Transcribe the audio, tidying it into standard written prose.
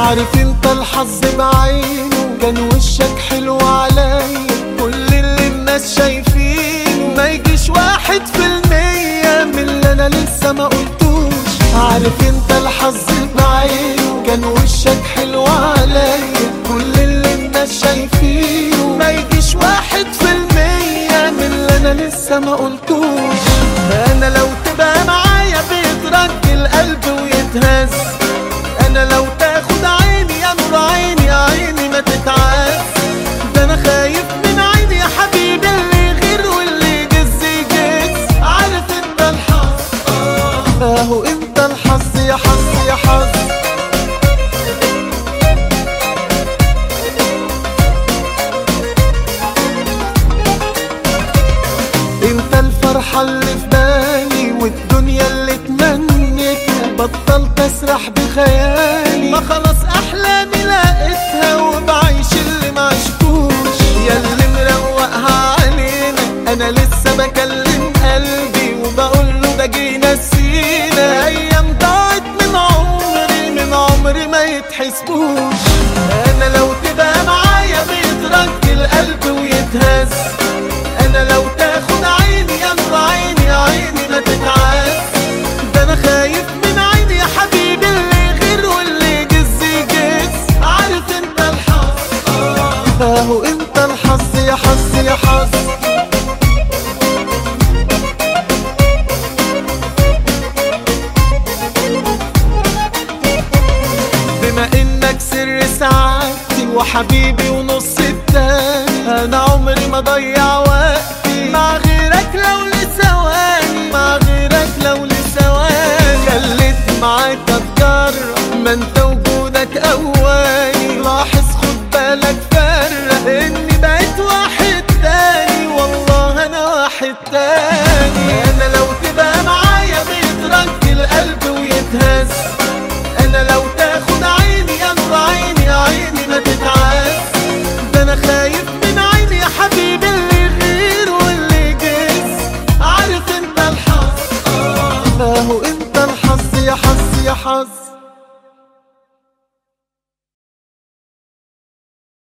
عارف انت الحظ بعينه كان وشك حلو عليا، كل اللي الناس شايفينه ما يجيش 1% من اللي انا لسه ما قلتوش. عارف انت الحظ بعينه كان وشك حلو عليا، كل اللي الناس شايفينه ما يجيش 1% من اللي انا لسه ما قلتوش. انا لو تبقى معايا بيترج القلب ويتهز، انا لو تاخد عيني يا نور عيني يا عيني ما تتعز. ده انا خايف من عيني يا حبيبي اللي يغير واللي يجز يجز. عارف انت الحظ اهو انت الحظ يا حظ يا حظ. انت الفرحة اللي في بالي والدنيا اللي اتمنيتها، بطلت اسرح بخيالي ما خلاص احلامي لقيتها وبعيش اللي معشتوش. يا اللي مروقها علينا انا لسه بكلم قلبي وبقوله ده جينا نسينا ايام ضاعت من عمري ما يتحسبوش. انا لو تبقى معايا بيترج القلب ويتهز، انا لو تاخد عيني يا نور عيني يا عيني ما تتعز. ده انا خايف من عيني يا حبيبي اللي يغير واللي يجز يجز. عارف انت الحظ اهو انت الحظ يا حظ يا حظ. بما انك سر سعادتي وحبيبي ونص التاني، انا عمري ما ضيع وقتي مع غيرك لو لثواني، مع غيرك لو لثواني. خليت معاك اتجرب ما انت وجودك قواني، لاحظ خد بالك فرق اني بقيت واحد تاني، والله انا واحد تاني.